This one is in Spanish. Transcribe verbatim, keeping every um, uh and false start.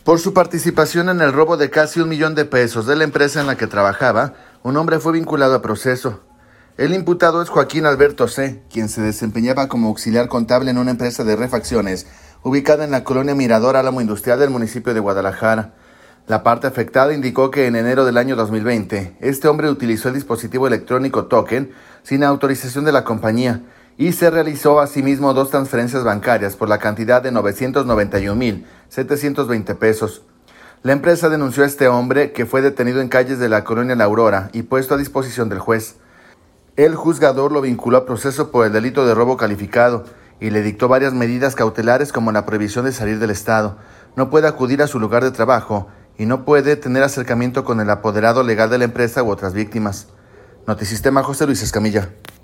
Por su participación en el robo de casi un millón de pesos de la empresa en la que trabajaba, un hombre fue vinculado a proceso. El imputado es Joaquín Alberto C., quien se desempeñaba como auxiliar contable en una empresa de refacciones ubicada en la colonia Mirador Álamo Industrial del municipio de Guadalajara. La parte afectada indicó que en enero del año dos mil veinte, este hombre utilizó el dispositivo electrónico Token sin autorización de la compañía y se realizó asimismo dos transferencias bancarias por la cantidad de novecientos noventa y un mil setecientos veinte pesos. La empresa denunció a este hombre, que fue detenido en calles de la colonia La Aurora y puesto a disposición del juez. El juzgador lo vinculó a proceso por el delito de robo calificado y le dictó varias medidas cautelares, como la prohibición de salir del estado. No puede acudir a su lugar de trabajo y no puede tener acercamiento con el apoderado legal de la empresa u otras víctimas. Notisistema, José Luis Escamilla.